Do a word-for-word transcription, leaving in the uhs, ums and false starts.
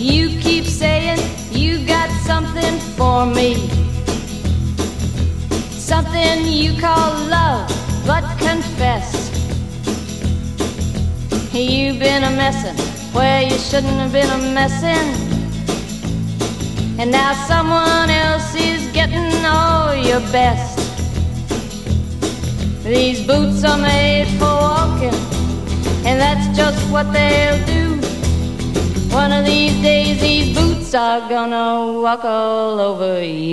You keep saying you got something for me, something you call love, but confess you've been a messin' where you shouldn't have been a messin', and now someone else is getting all your best. These boots are made for walking, and that's just what they'll do. One of these days these boots are gonna walk all over you.